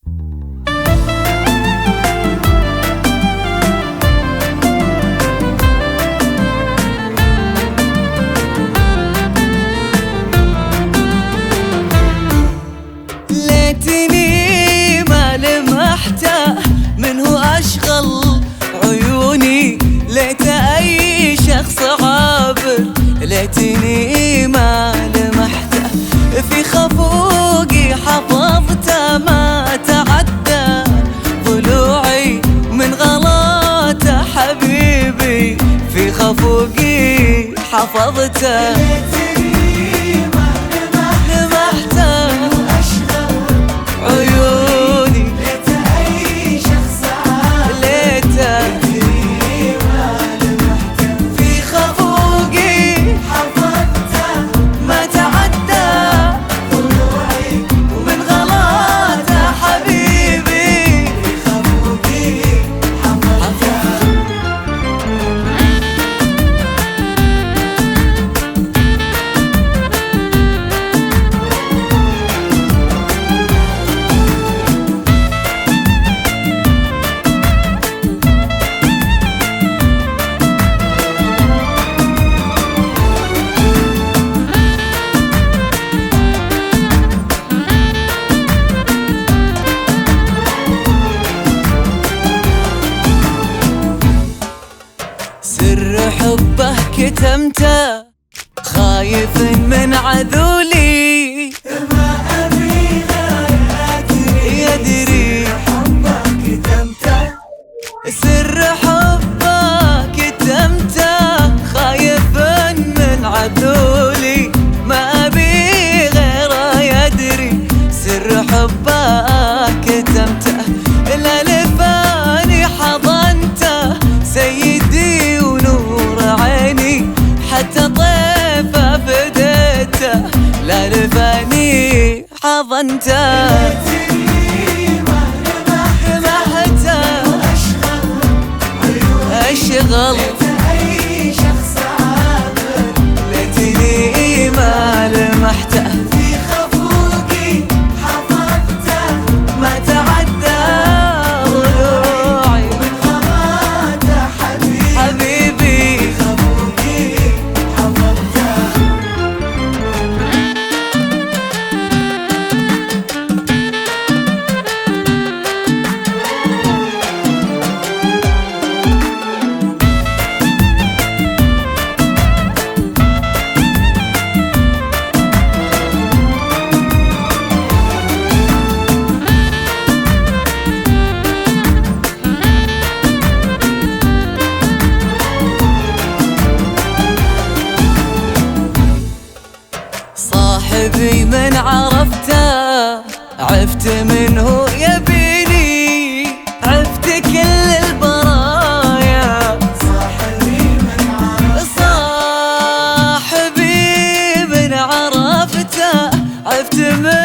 ليتني ما لمحته منه أشغل عيوني، ليت أي شخص عابر، ليتني ما لمحته في خفوقي حفظته، ما تعدى ضلوعي من غلاته حبيبي، في خفوقي حفظته. عيوني ليت أي شخص عابر، ليته ما لمحته في خفوقي حفظته، ما تعدى ضلوعي ومن غلاته حبيبي، في خفوقي حفظته. سر حبه كتمته خايف من عذولي، ما أبي لا يدري حبك كتمته، سر حبه كتمته خايف من عذولي، ما أبي غيره يدري، سر حبه كتمته لا لفاني حضنته سيدي ونور عيني، حتى طيفه فديته لا لفاني حضنته. ليتني ما لمحته أشغل ليت أي شخص عابر، ليتني ما لمحته في خفوقي حفظته، ما تعدى ضلوعي من غلاته حبيبي، حبيبي، خفوقي حفظته. صاحبي من عرفته عفت منه يبيني، عفت كل البرايا، صاحبي من عرفته عفت منه